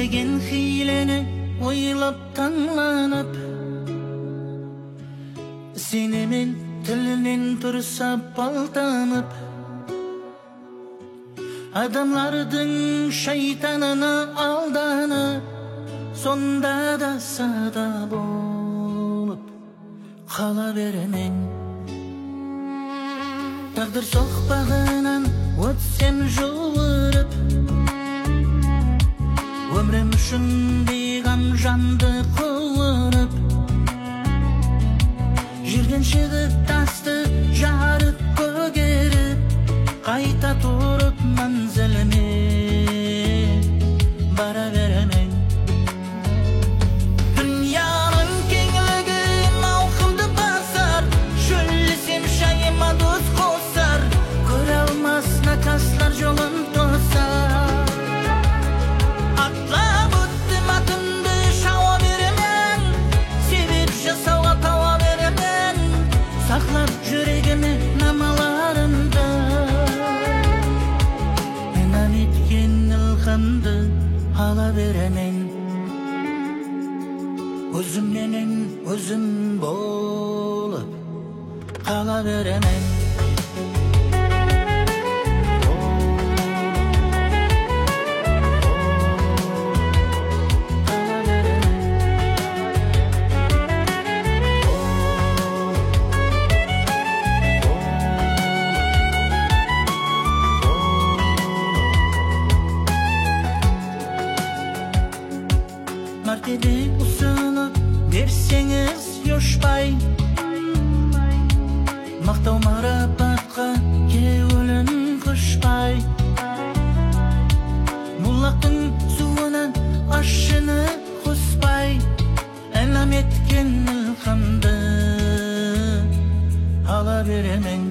деген хилени ойлап таңланып, сенемен тілінен тұрсап алданып, адамлардың шайтанына алданып, сонда да сада болып қала беремен. Тағдыр соқпағынан өтсем жуырып, өмірім үшін бейғам жанды қуырып, жерден шығып тасты жарып көгеріп, қайта тұрып манзіліме бара беремен. Дүнияның кеңлігі мауқымды басар, шөлісем шайыма дос қосар, көре алмас накаслар жолын тосар. Атлап өттім атымды шауа беремен, себеп жасауға тауа беремен, сақлап жүрегіме намаларымды, инан еткен ылғамды ала беремен. Өзімнен өзім болып қала беремен. Мәртебе ұсынып берсеңіз ешбай, мақтау марапатқа кеуілін құшпай, мұллақтың суынан ашыны қоспай, әлам еткен ылғамды ала беремен.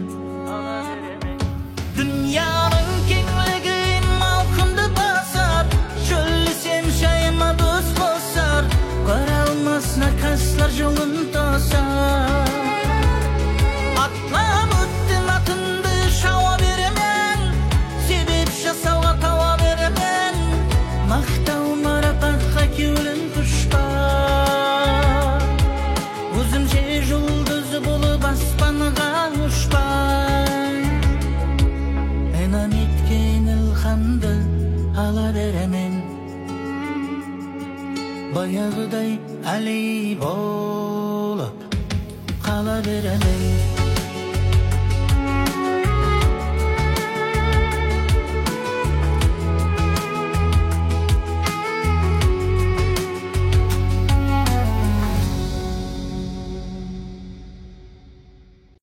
Дүнияның кеңлігі мауқымды басар, шөлісем шайыма дос қосар, көре алмас накаслар жолын тосар. Атлап өттім атымды шауа беремен, себеп жасауға тауа беремен, мақтау марапатқа кеуілін құшпай, өзімше жұлдыз болып аспанға ұшпай, инан еткен ылғамды ала беремен. Баяғыдай әли болып қала беремен.